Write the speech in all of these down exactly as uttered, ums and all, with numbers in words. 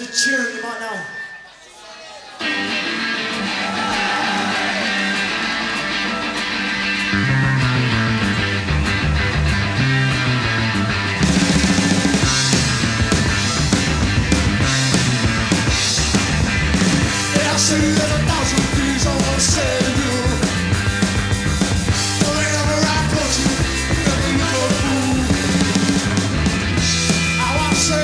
tune you might know. Yeah, I see there's a thousand things I wanna say to you. Wherever I put you, you never look a fool. I wanna say,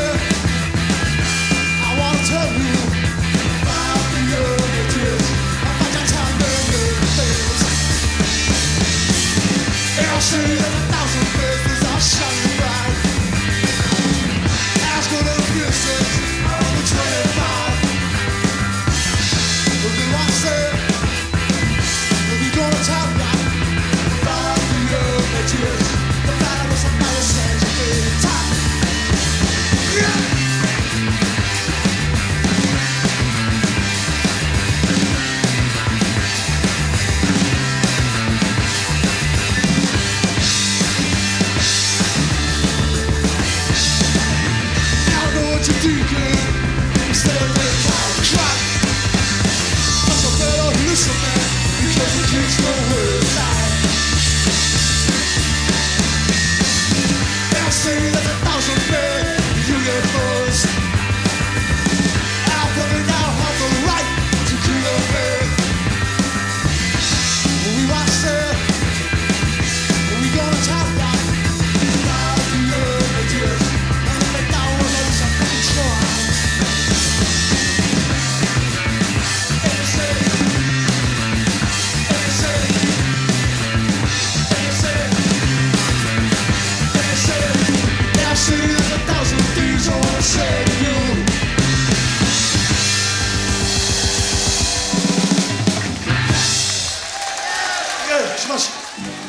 I wanna tell you about the early days, about the time they made things. Yeah, I see there's a thousand faces I'll shine bright. Ask for the kisses on the twenty-five. Good, smash.